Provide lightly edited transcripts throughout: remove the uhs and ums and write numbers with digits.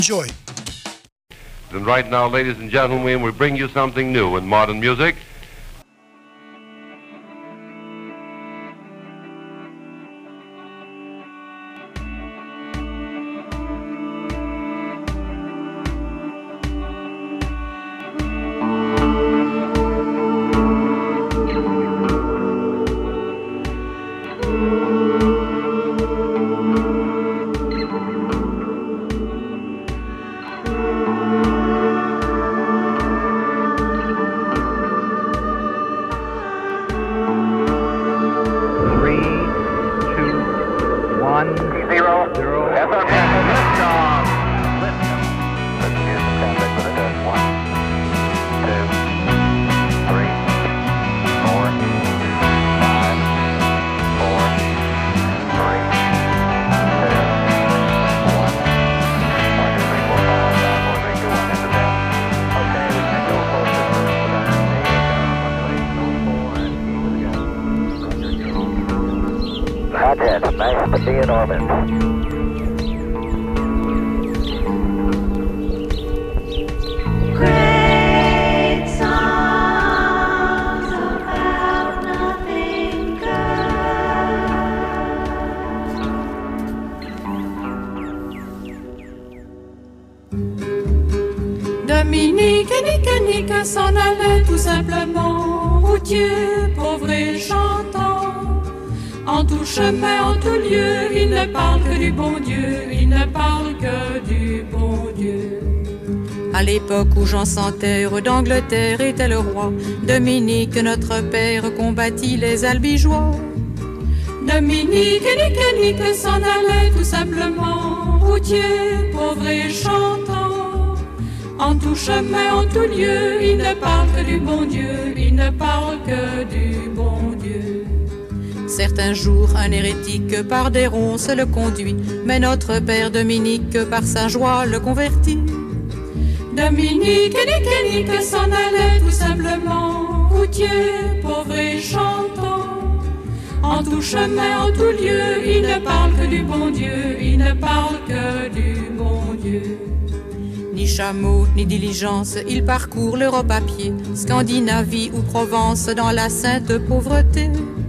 Enjoy. And right now, ladies and gentlemen, we bring you something new in modern music. Nice to be in orbit. Great songs about nothing good. Dominique et Nick s'en allait tout simplement, routier, pauvre et chantant. En tout chemin, en tout lieu, il ne parle que du bon Dieu, il ne parle que du bon Dieu. À l'époque où Jean sans terre d'Angleterre était le roi, Dominique, notre père, combattit les albigeois. Dominique et Nick s'en allait tout simplement, routier, pauvre et chantant. En tout chemin, en tout lieu, il ne parle que du bon Dieu, il ne parle que du bon Dieu. Certains jours, un hérétique par des ronces le conduit, mais notre père Dominique par sa joie le convertit. Dominique et Nick s'en allait tout simplement, routier, pauvre et chantant. En tout chemin, en tout lieu, il ne parle que du bon Dieu, il ne parle que du bon Dieu. Ni chameau, ni diligence, il parcourt l'Europe à pied, Scandinavie ou Provence dans la sainte pauvreté.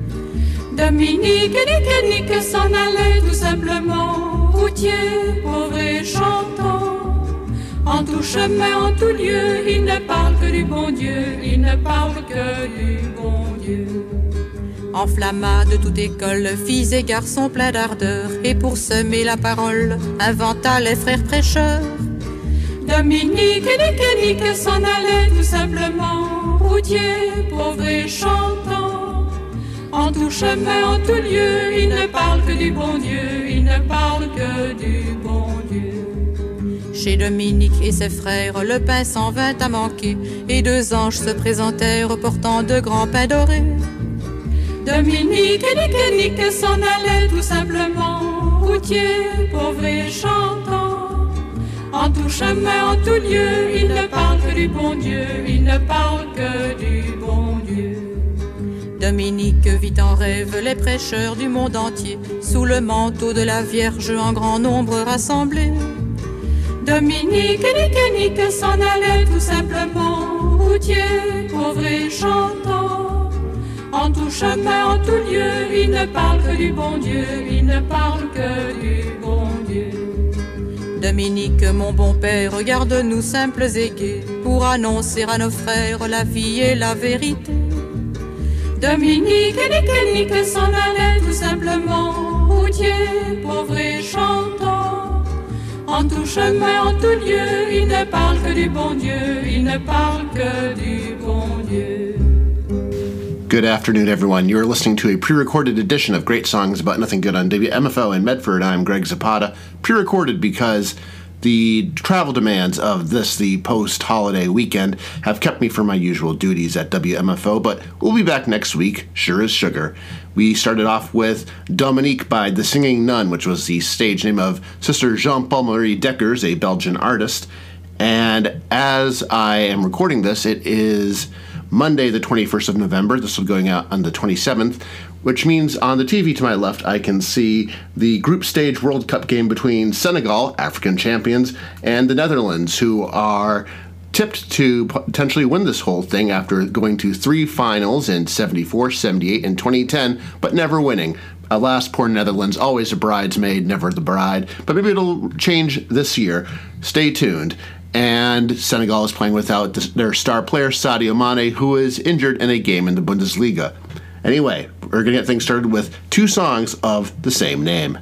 Dominique et Nick s'en allait tout simplement, routier, pauvre et chantant. En tout chemin, en tout lieu, il ne parle que du bon Dieu, il ne parle que du bon Dieu. Enflamma de toute école, filles et garçons pleins d'ardeur, et pour semer la parole, inventa les frères prêcheurs. Dominique et Nick s'en allait tout simplement, routier, pauvre et chantant. En tout chemin, en tout lieu, il ne parle que du bon Dieu, il ne parle que du bon Dieu. Chez Dominique et ses frères, le pain s'en vint à manquer, et deux anges se présentèrent portant de grands pains dorés. Dominique et Nick s'en allaient tout simplement, routier, pauvre et chantant. En tout chemin, en tout lieu, il ne parle que du bon Dieu, il ne parle que du bon Dieu. Dominique vit en rêve les prêcheurs du monde entier, sous le manteau de la Vierge en grand nombre rassemblés. Dominique et Nick s'en allaient tout simplement, routier, pauvre et chantant. En tout chemin, en tout lieu, il ne parle que du bon Dieu, il ne parle que du bon Dieu. Dominique, mon bon père, regarde-nous simples et gais, pour annoncer à nos frères la vie et la vérité. Dominique et Nick s'en allaient tout simplement, routier, pauvre et chantant. En tout chemin, en tout lieu, il ne parle que du bon Dieu, il ne parle que du bon Dieu. Good afternoon, everyone. You're listening to a pre-recorded edition of Great Songs About Nothing Good on WMFO in Medford. I'm Greg Zapata. Pre-recorded because the travel demands of this, the post-holiday weekend, have kept me from my usual duties at WMFO, but we'll be back next week, sure as sugar. We started off with Dominique by The Singing Nun, which was the stage name of Sister Jean-Paul Marie Deckers, a Belgian artist. And as I am recording this, it is Monday, the 21st of November. This will be going out on the 27th, which means on the TV to my left, I can see the group stage World Cup game between Senegal, African champions, and the Netherlands, who are tipped to potentially win this whole thing after going to 3 finals in 74, 78, and 2010, but never winning. Alas, poor Netherlands, always a bridesmaid, never the bride. But maybe it'll change this year. Stay tuned. And Senegal is playing without their star player, Sadio Mane, who is injured in a game in the Bundesliga. Anyway, we're going to get things started with 2 songs of the same name.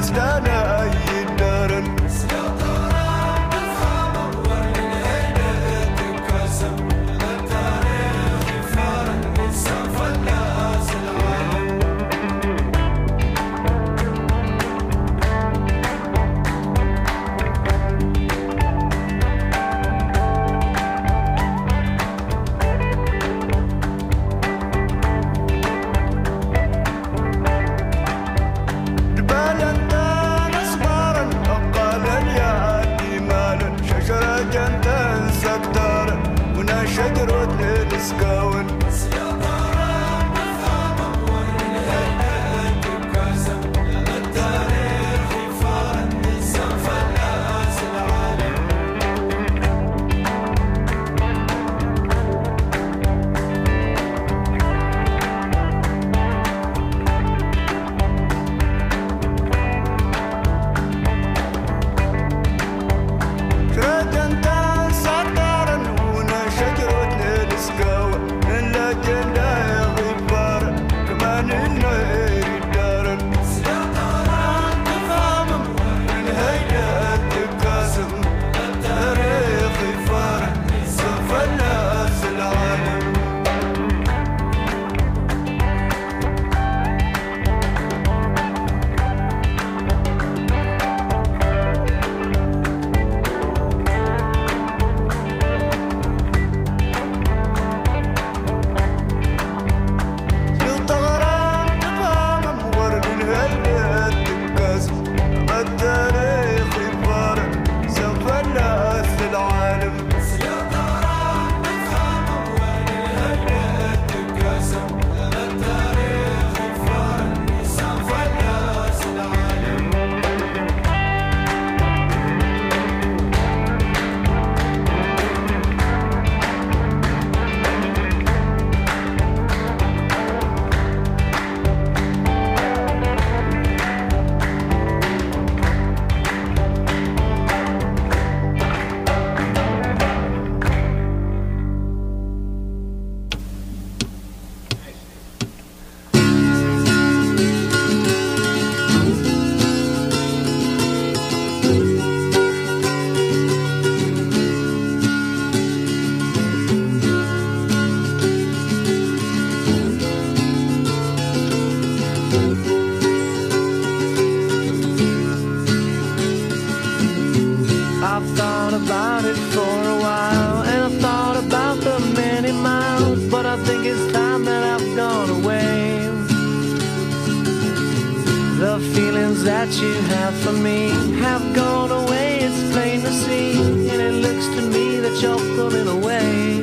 That you have for me have gone away, it's plain to see, and it looks to me that you're pulling away.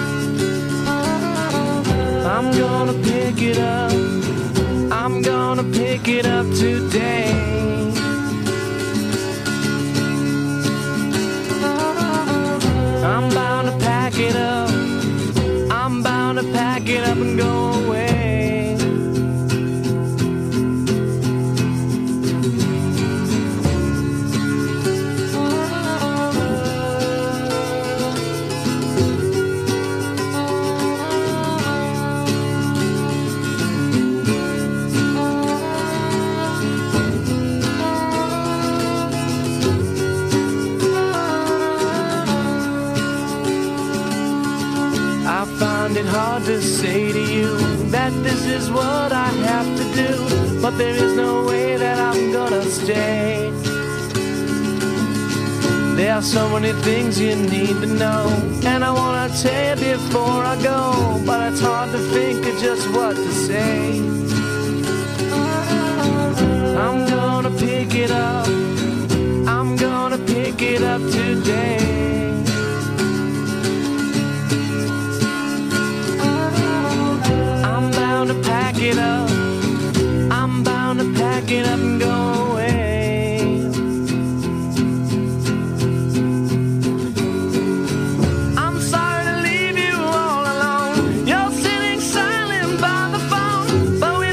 I'm gonna pick it up, I'm gonna pick it up today. I'm bound to pack it up, I'm bound to pack it up and go away. Hard to say to you that this is what I have to do, but there is no way that I'm gonna stay. There are so many things you need to know, and I wanna tell you before I go, but it's hard to think of just what to say. I'm gonna pick it up, I'm gonna pick it up today. To pack it up, I'm bound to pack it up and go away. I'm sorry to leave you all alone. You're sitting silent by the phone, but we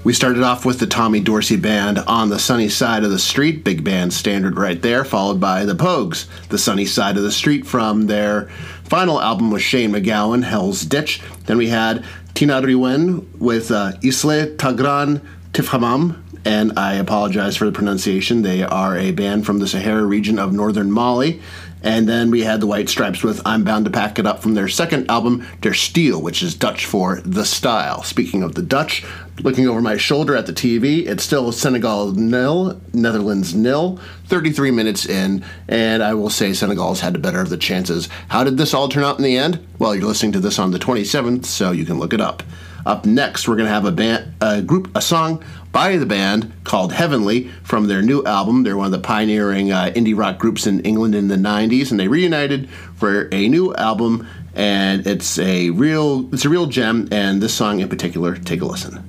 We started off with the Tommy Dorsey Band, On the Sunny Side of the Street, big band standard right there, followed by the Pogues, The Sunny Side of the Street, from their final album with Shane MacGowan, Hell's Ditch. Then we had Tina Riwen with Isle Tagran Tifhamam, and I apologize for the pronunciation. They are a band from the Sahara region of northern Mali. And then we had the White Stripes with I'm Bound to Pack It Up from their second album, Der Stijl, which is Dutch for The Style. Speaking of the Dutch, looking over my shoulder at the TV, it's still Senegal 0, Netherlands 0, 33 minutes in, and I will say Senegal's had the better of the chances. How did this all turn out in the end? Well, you're listening to this on the 27th, so you can look it up. Up next, we're going to have a song by the band called Heavenly from their new album. They're one of the pioneering indie rock groups in England in the 90s, and they reunited for a new album, and it's a real gem, and this song in particular, take a listen.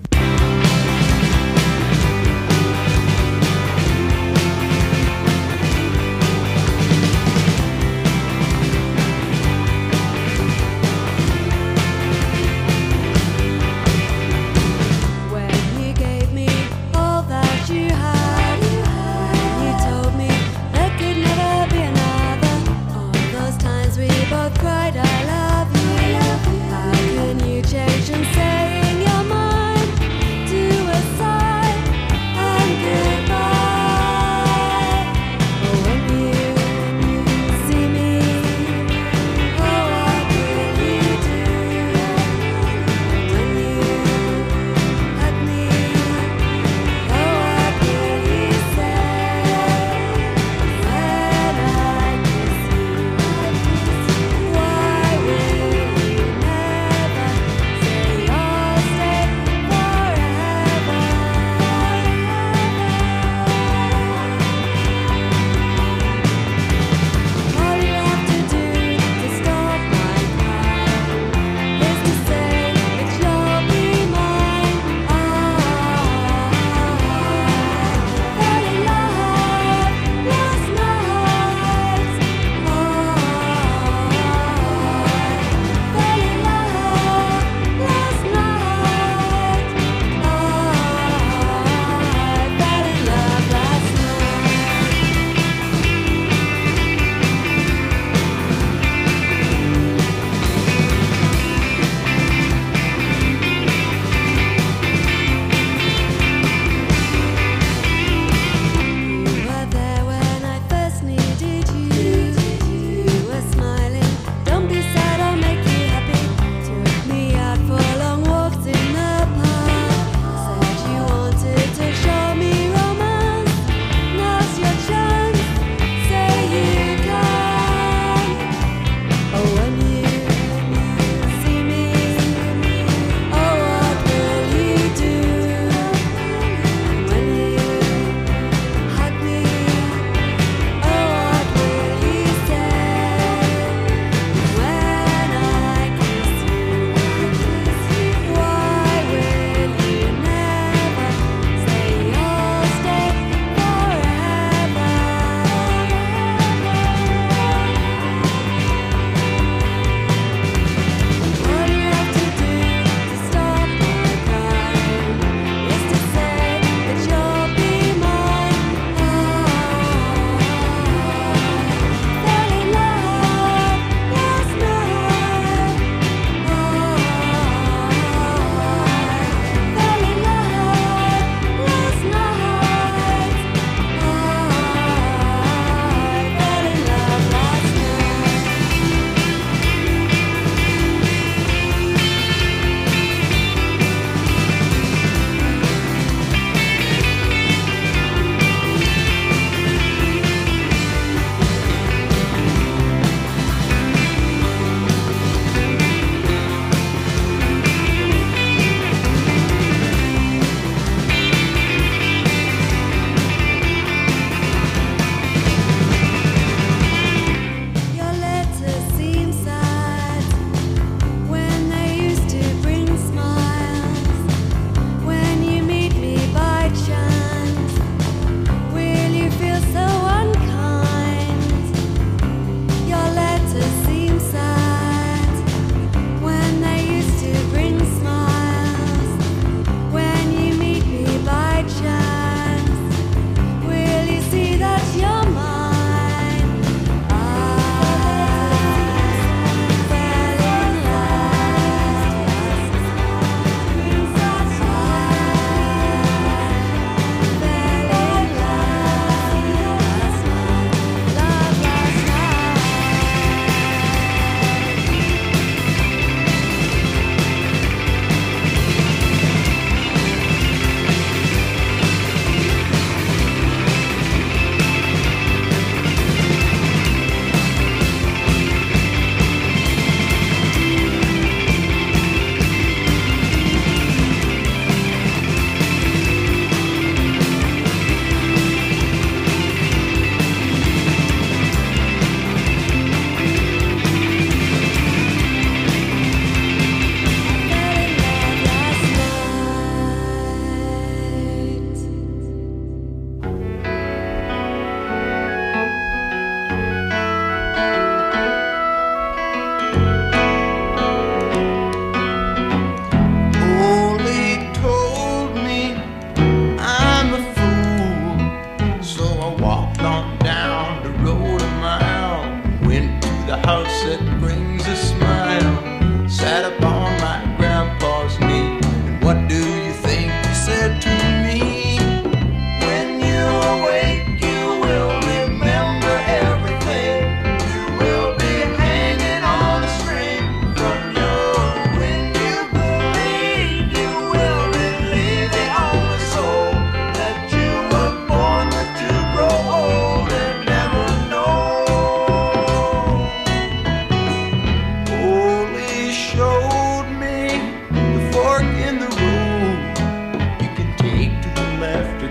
Cried, I love you. How can you change and say in your mind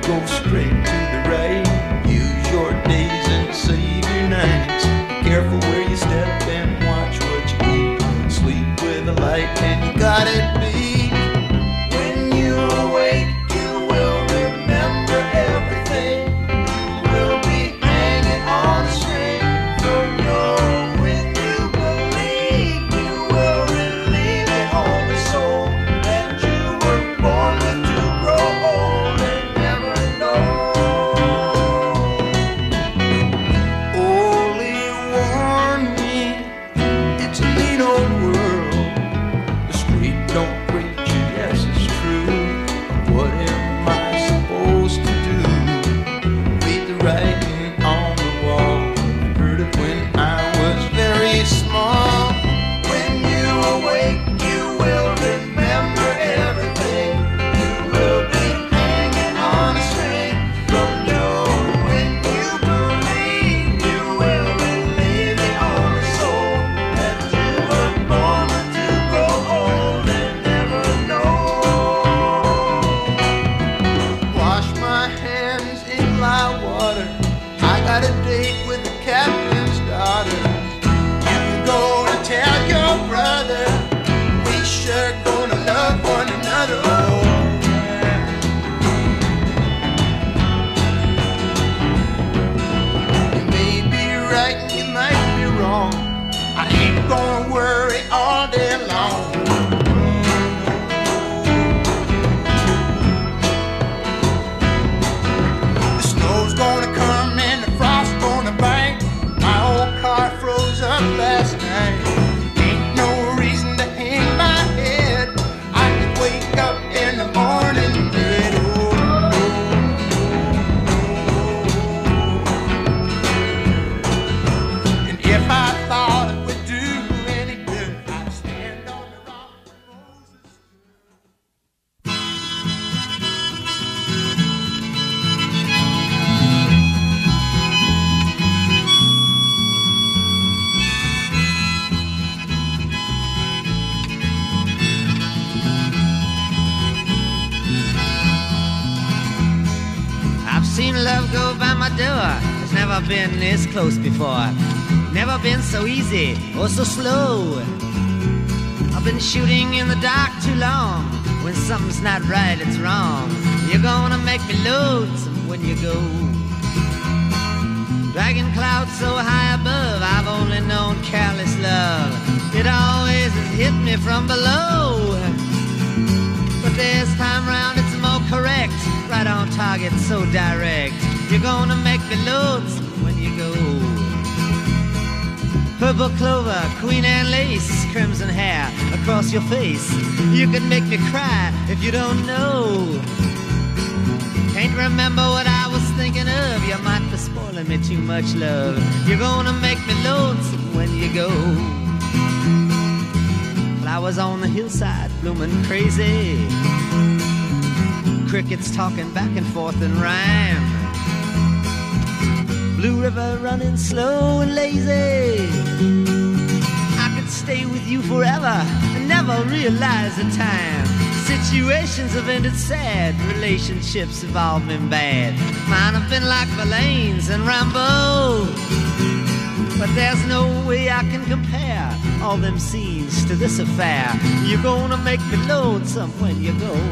go straight to the right. Use your days and save your nights. Careful where you step and watch what you eat. Sleep with a light and you got it beat. When you awake, you will remember everything. You will be hanging on a string from your. When you believe, you will relieve the only soul that you were born with to grow old and never know. Only warn me, it's a mean old world. The street don't preach it, yes it's true. What am I supposed to do? Read the writing on the wall. I heard it when I was very small. When you awake, you will remember everything. You will be hanging on a string from your. When you believe, you will relieve the only soul that you were born with to grow old and never know. Wash my hands in live water. I got a date with the captain's daughter. You go to tell your brother we sure gonna love one another. Oh, yeah. You may be right and you might be wrong. I ain't gonna worry all day long. The snow's gonna come and the frost gonna bite. My old car froze up last night. Ain't no reason to hang my head. I could wake up in the morning dead. And if I thought it would do any good, I'd stand on the rock where Moses stood. I've seen love go by my door. It's never been this close before. Never been so easy or so slow. I've been shooting in the dark too long. When something's not right, it's wrong. You're gonna make me lonesome when you go. Dragging clouds so high above, I've only known careless love. It always has hit me from below. But this time round it's more correct. Right on target, so direct. You're gonna make me lonesome when you go. Purple clover, Queen Anne lace, crimson hair across your face. You can make me cry if you don't know. Can't remember what I was thinking of. You might be spoiling me too much, love. You're gonna make me lonesome when you go. Flowers on the hillside blooming crazy. Crickets talking back and forth in rhyme. Blue river running slow and lazy. I could stay with you forever and never realize the time. Situations have ended sad, relationships have all been bad. Mine have been like Verlaine's and Rambo. But there's no way I can compare all them scenes to this affair. You're gonna make me lonesome when you go.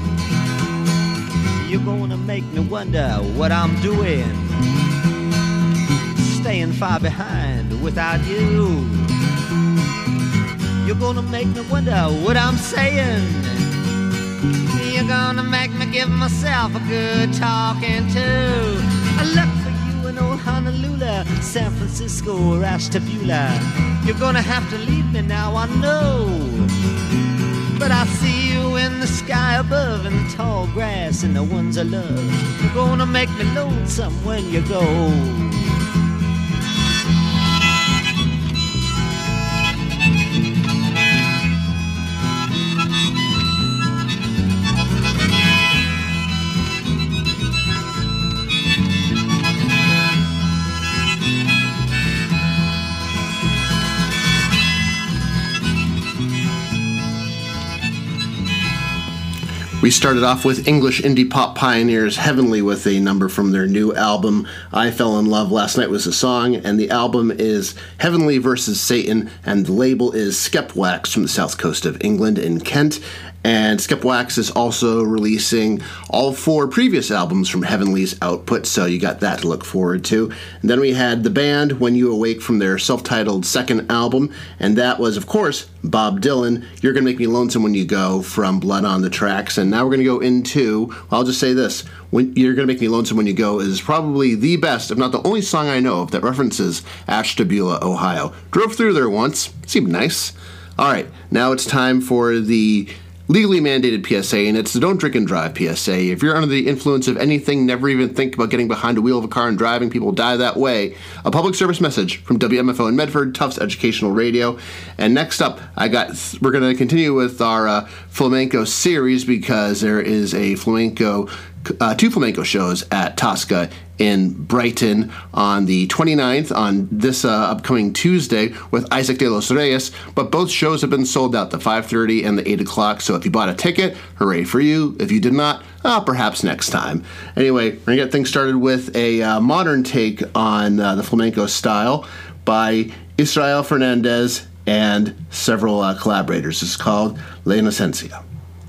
You're gonna make me wonder what I'm doing, staying far behind without you. You're gonna make me wonder what I'm saying. You're gonna make me give myself a good talking to. I look for you in old Honolulu, San Francisco, or Ashtabula. You're gonna have to leave me now, I know. But I see you in the sky above, in the tall grass and the ones I love. You're gonna make me lonesome when you go. We started off with English indie pop pioneers Heavenly with a number from their new album, I Fell in Love Last Night was the song, and the album is Heavenly vs. Satan, and the label is Skepwax from the south coast of England in Kent. And Skepwax is also releasing all 4 previous albums from Heavenly's output, so you got that to look forward to. And then we had the band When You Awake from their self-titled second album, and that was, of course, Bob Dylan, You're Gonna Make Me Lonesome When You Go from Blood on the Tracks. And now we're going to go into, well, I'll just say this, When You're Gonna Make Me Lonesome When You Go is probably the best, if not the only song I know of that references Ashtabula, Ohio. Drove through there once, seemed nice. All right, now it's time for the legally mandated PSA, and it's the Don't Drink and Drive PSA. If you're under the influence of anything, never even think about getting behind the wheel of a car and driving. People die that way. A public service message from WMFO in Medford, Tufts Educational Radio. And next up, we're going to continue with our flamenco series because there is a flamenco, 2 flamenco shows at Tosca in Brighton on the 29th, on this upcoming Tuesday, with Isaac de los Reyes, but both shows have been sold out, the 5:30 and the 8 o'clock, so if you bought a ticket, hooray for you. If you did not, perhaps next time. Anyway, we're going to get things started with a modern take on the flamenco style by Israel Fernandez and several collaborators. This is called La Inocencia.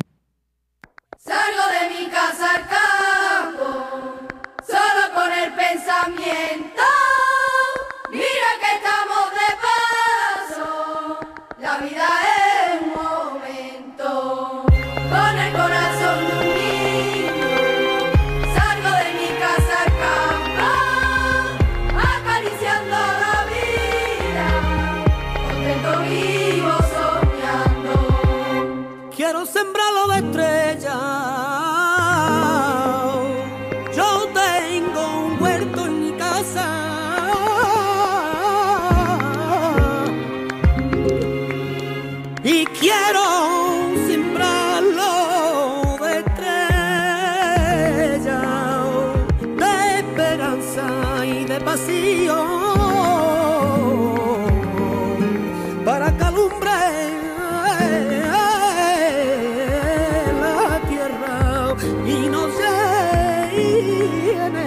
Salgo de mi casa al campo, solo con el pensamiento. Mira que estamos de paso, la vida es un momento. Con el corazón de un niño, salgo de mi casa al campo, acariciando la vida, contento vivo soñando. Quiero sembrarlo de estrellas. Yo tengo un huerto en mi casa. Y quiero sembrarlo de estrellas, de esperanza y de pasión, para que alumbre y no se llene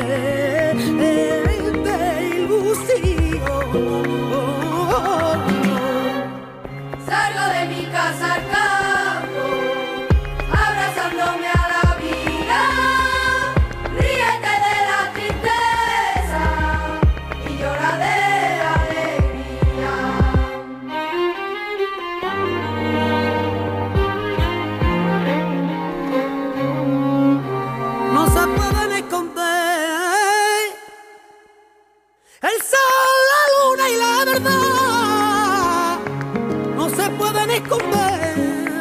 de ilusión. Salgo de mi casa al campo, abrazándome a la vida. Ríete de la tristeza y llora de la alegría. No se pueden esconder el sol, la luna y la verdad. No se pueden esconder.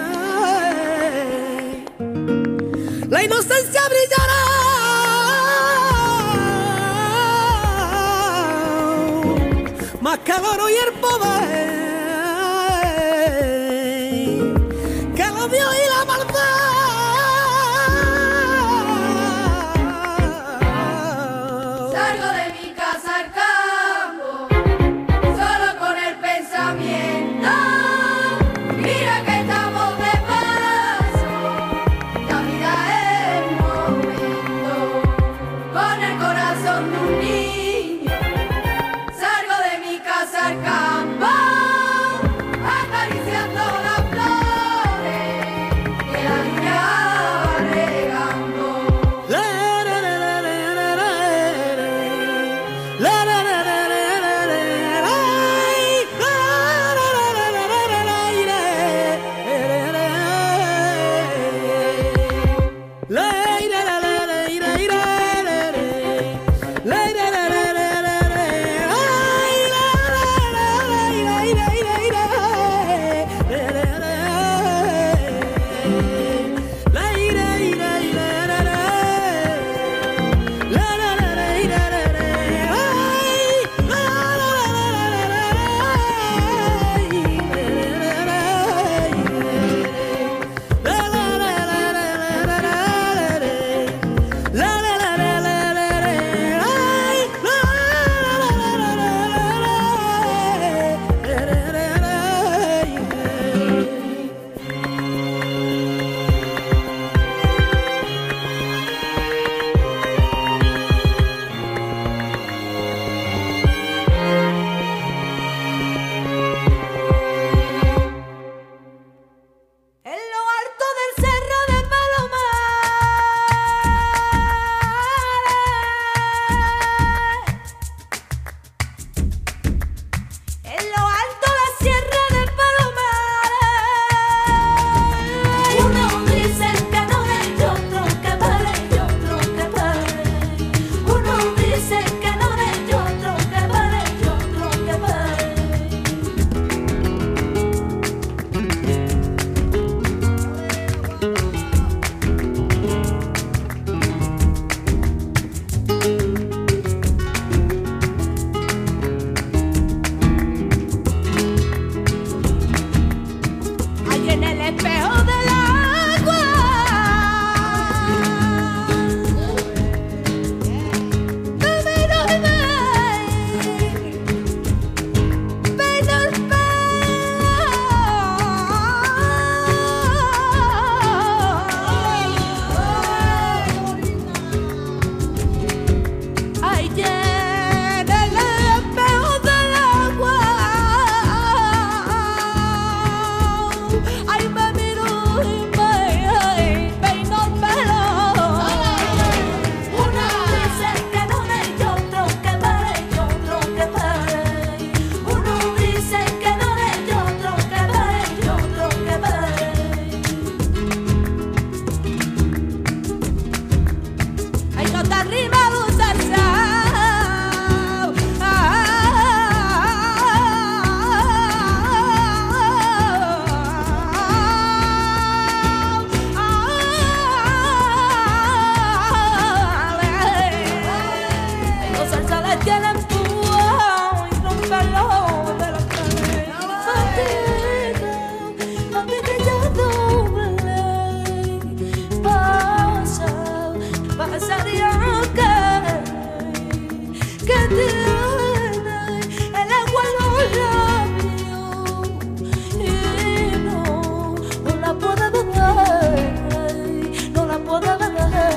La inocencia brillará más que el oro y el poder, que el odio y la maldad. Salgo de mi casa al campo, solo con el pensamiento. Mira que estamos de paso, la vida es un momento. Con el corazón de un niño, salgo de mi casa al campo. pasaría que tiene el agua en los labios y no la puede beber, no la puede beber.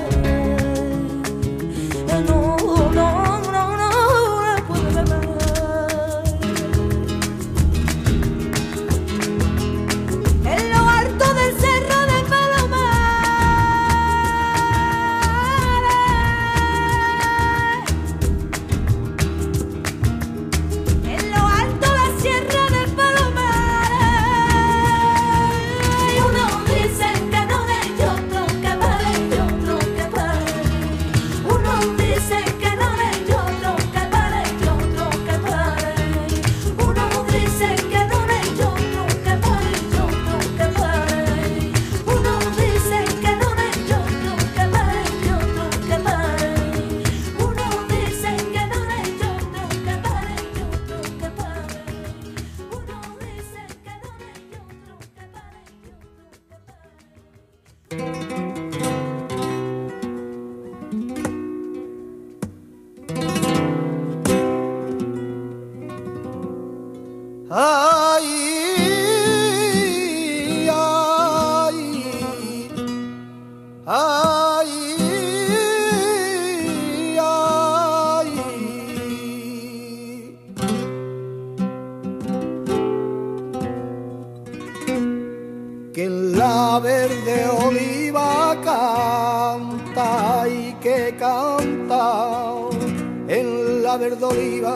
Que en la verde oliva canta y que canta en la verde oliva.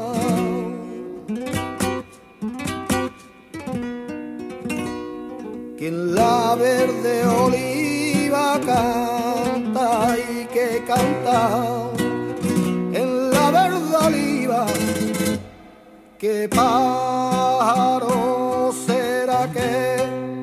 Que en la verde oliva canta y que canta en la verde oliva. ¿Qué pájaro será que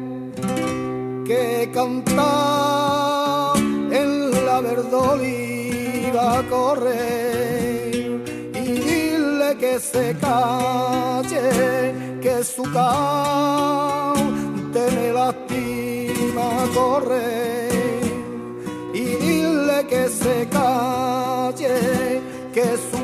canta en la verde oliva? Corre y dile que se calle, que su cante me lastima. Corre y dile que se calle, que su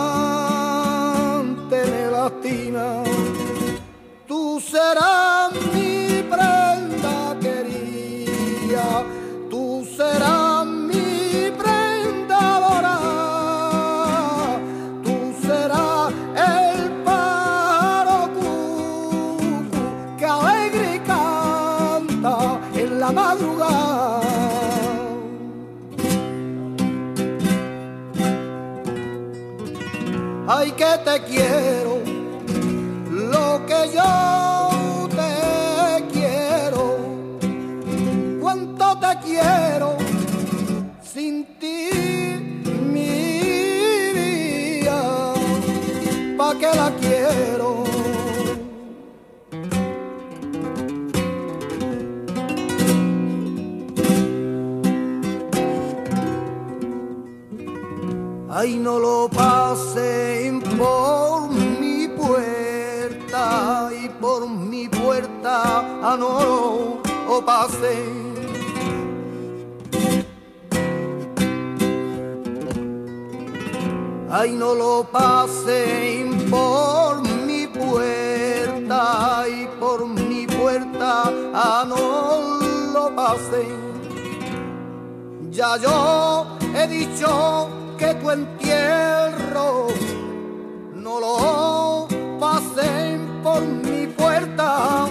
cante me lastima. Tú serás mi prenda querida, tú serás mi prenda dorada, tú serás el pájaro cucu que alegre canta en la madrugada. Ay, que te quiero, lo que yo te quiero, cuánto te quiero, sin ti mi vida, ¿pa' qué la quiero? Ay, no lo pasen por mi puerta y por mi puerta, no lo pasen. Ay, no lo pasen por mi puerta y por mi puerta, no lo pasen. Ya yo he dicho que tu entierro no lo pasen por mi puerta,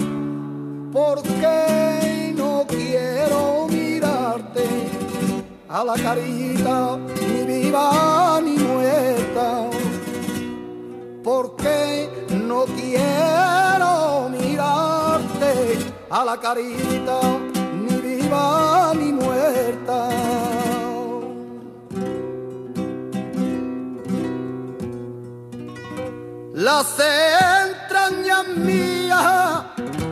porque no quiero mirarte a la carita, ni viva ni muerta, porque no quiero mirarte a la carita, ni viva ni muerta. Las entrañas mías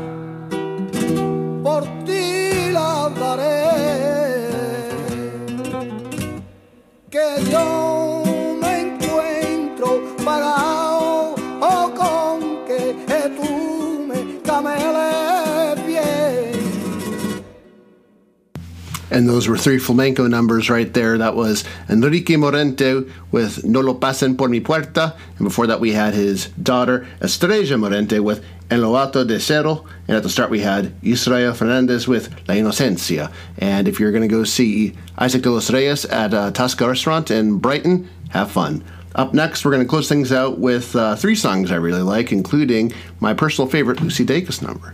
por ti las daré, que yo me encuentro pagado o con que tú me cameles bien. And those were three flamenco numbers right there. That was Enrique Morente with No lo pasen por mi puerta. And before that, we had his daughter, Estrella Morente, with En lo alto de cero. And at the start, we had Israel Fernandez with La Inocencia. And if you're going to go see Isaac de los Reyes at Tasca Restaurant in Brighton, have fun. Up next, we're going to close things out with three songs I really like, including my personal favorite Lucy Dacus number.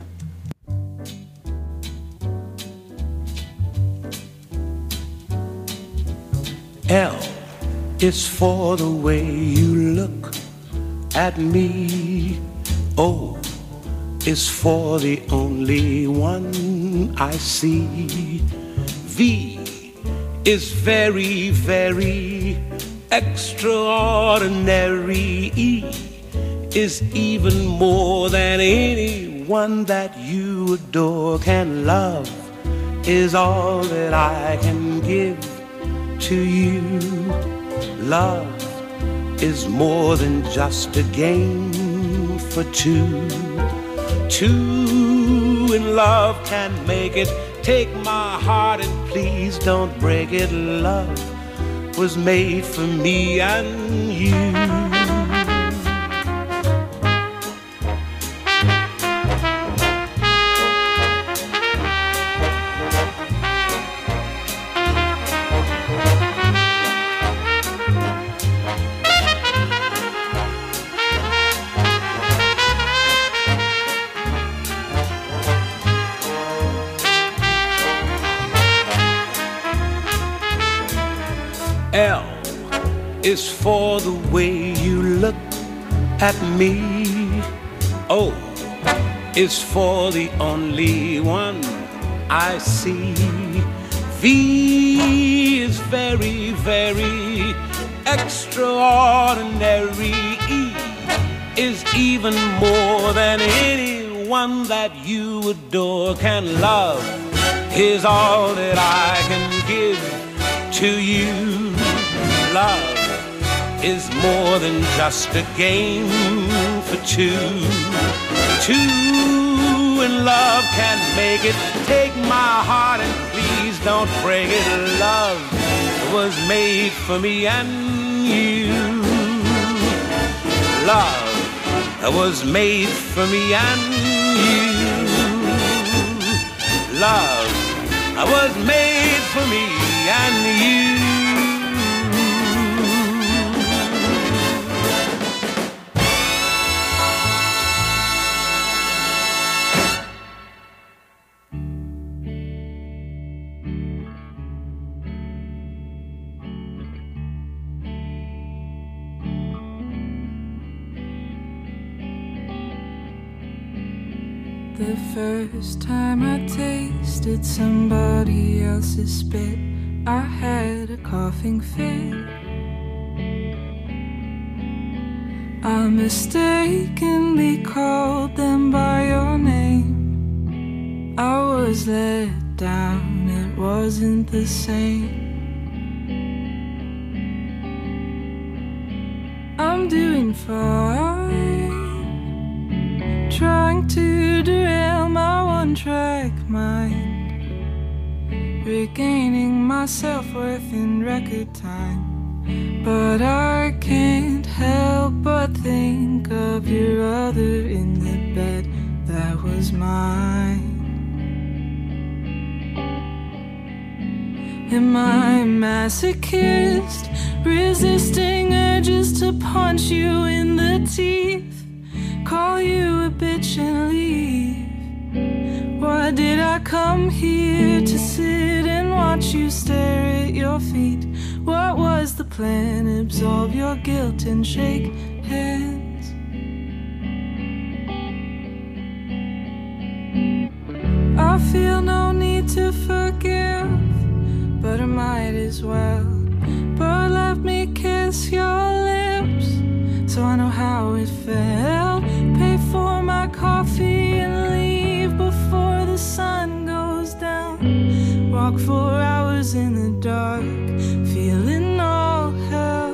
L is for the way you look at me. O is for the only one I see. V is very, very extraordinary. E is even more than anyone that you adore can love, is all that I can give to you. Love is more than just a game for two. Two in love can make it. Take my heart and please don't break it. Love was made for me and you. L is for the way you look at me. O is for the only one I see. V is very, very extraordinary. E is even more than anyone that you adore can love, is all that I can give to you. Love is more than just a game for two. Two in love can make it. Take my heart and please don't break it. Love was made for me and you. Love was made for me and you. Love was made for me and you. The first time I tasted somebody else's spit, I had a coughing fit. I mistakenly called them by your name. I was let down, it wasn't the same. I'm doing fine, trying to derail my one-track mind, regaining my self-worth in record time. But I can't help but think of your other in the bed that was mine. Am I a masochist, resisting urges to punch you in the teeth, call you a bitch and leave? Why did I come here to sit and watch you stare at your feet? What was the plan? Absolve your guilt and shake hands. I feel no need to forgive, but I might as well. But let me kiss your lips so I know how it felt. Pay for my coffee and leave before the sun goes down. Walk 4 hours in the dark, feeling all hell.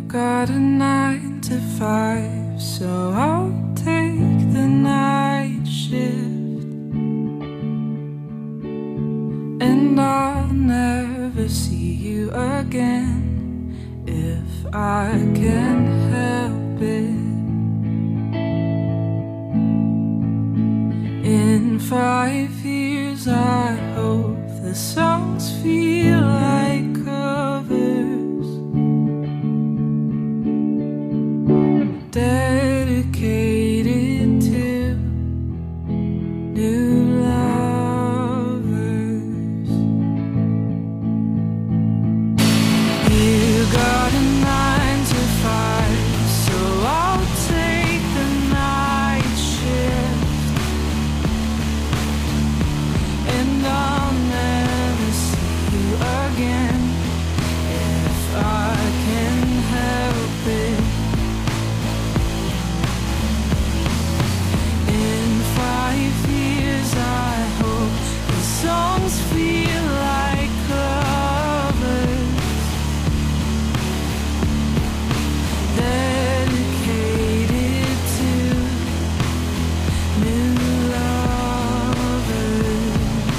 got a 9 to 5, so I'll take the night shift. And I'll never see you again if I can help it. In 5 years I hope the songs feel like covers, dedicated to new lovers. You got a 9 to 5, so I'll take the night shift. And I'll never see you again if I can help it. In 5 years I hope the songs feel like covers, dedicated to new lovers.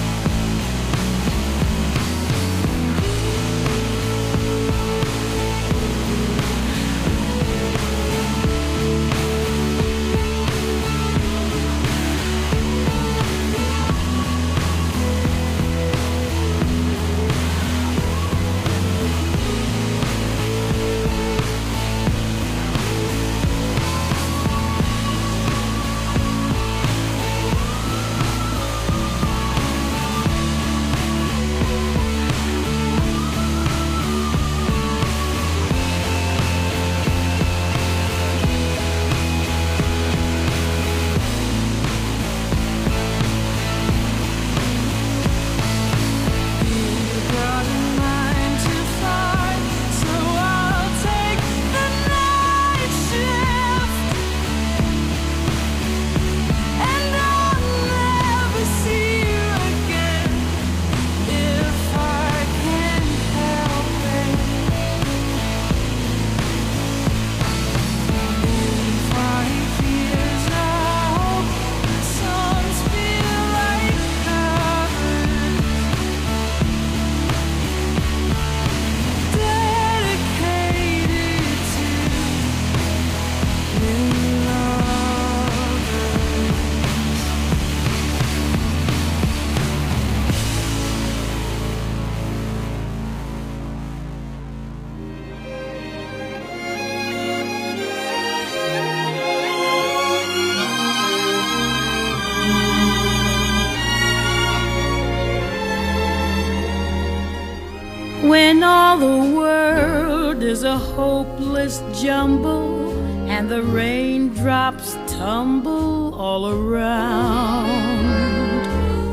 When all the world is a hopeless jumble and the raindrops tumble all around,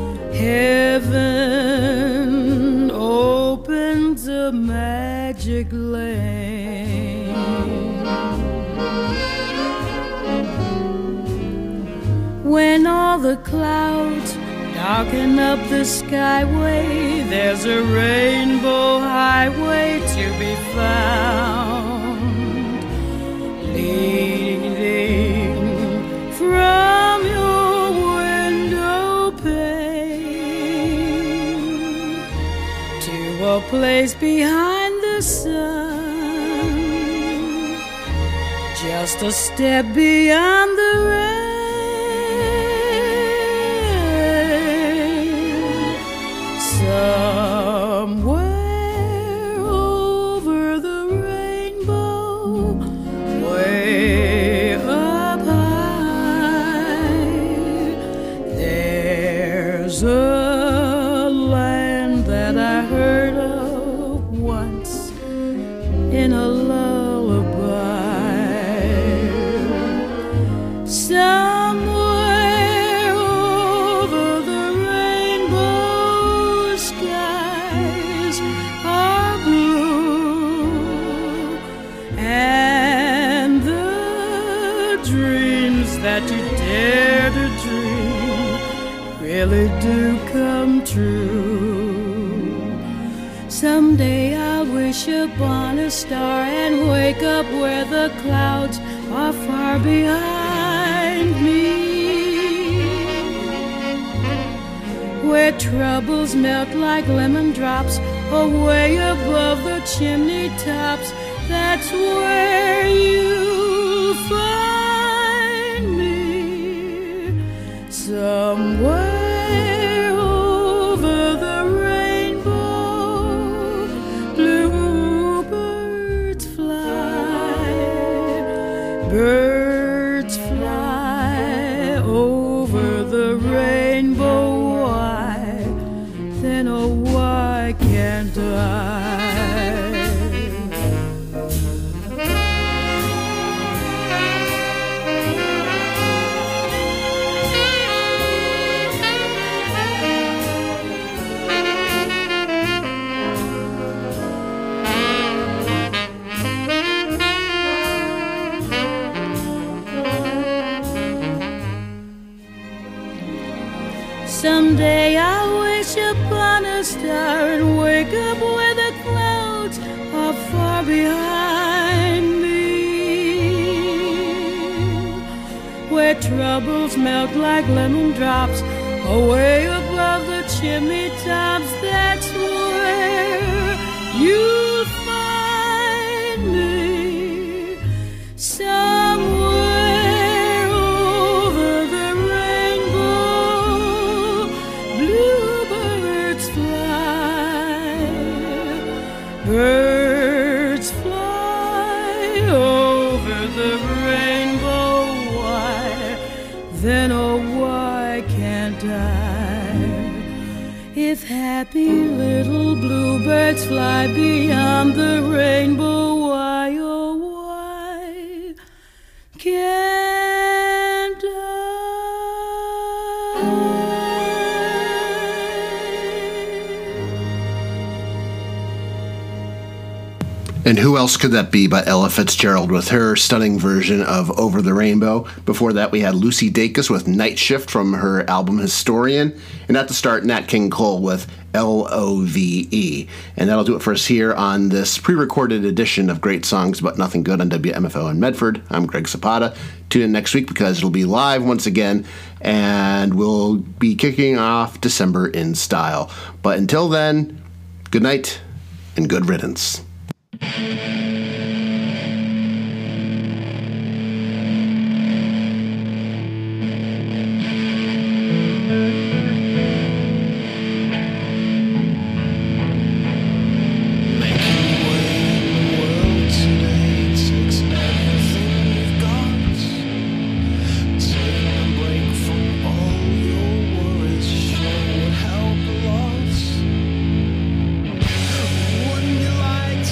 heaven opens a magic lane. When all the clouds darken up the skyway, there's a rainbow highway to be found, leading from your window pane to a place behind the sun, just a step beyond the rain. Somewhere over the rainbow, way up high, there's a land that I heard of once in a lullaby. Somewhere over the rainbow, skies are blue, and the dreams that you dare to dream really do come true. Someday I'll wish upon a star and wake up where the clouds are far behind me, where troubles melt like lemon drops away above the chimney tops. That's where you'll find me, somewhere over the rainbow. Bluebirds fly, birds fly over the rainbow. Why, then oh why can't I? Someday I'll wish upon a star and wake up where the clouds are far behind me, where troubles melt like lemon drops away above the chimney tops. That's where you'll find me, somewhere over the rainbow. Bluebirds fly, birds fly over the rainbow. Why, then oh why can't I? If happy little bluebirds fly beyond the rainbow, why oh why can't I? And who else could that be but Ella Fitzgerald with her stunning version of Over the Rainbow. Before that, we had Lucy Dacus with Night Shift from her album Historian. And at the start, Nat King Cole with Love. And that'll do it for us here on this pre-recorded edition of Great Songs But Nothing Good on WMFO in Medford. I'm Greg Zapata. Tune in next week because it'll be live once again, and we'll be kicking off December in style. But until then, good night and good riddance. Wouldn't you like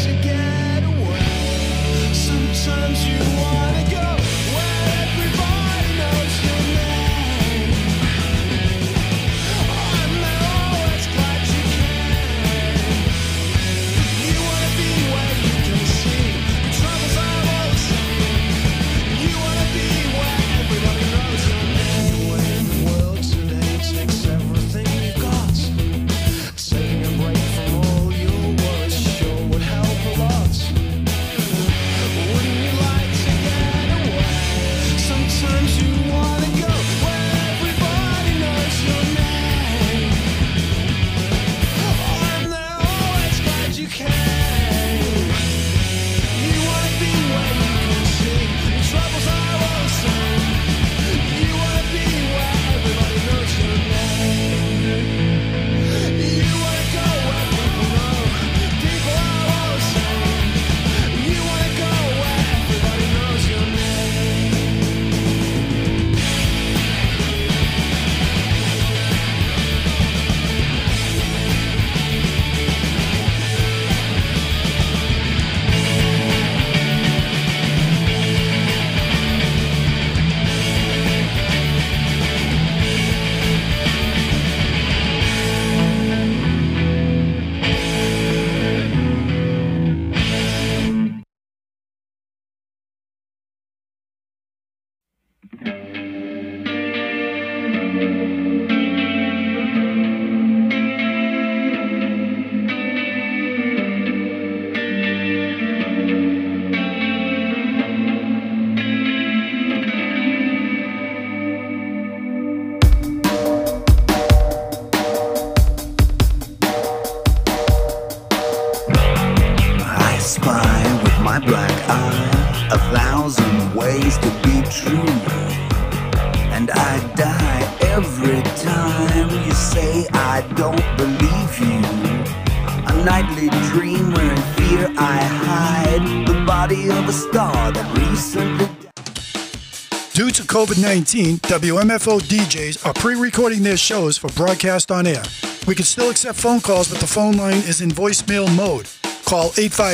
you say I don't believe you. A nightly dream where in fear I hide the body of a star that recently died. Due to COVID-19, WMFO DJs are pre-recording their shows for broadcast on air. We can still accept phone calls, but the phone line is in voicemail mode. Call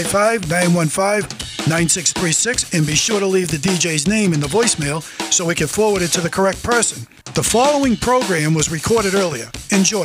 855-915-9636 and be sure to leave the DJ's name in the voicemail so we can forward it to the correct person. The following program was recorded earlier. Enjoy.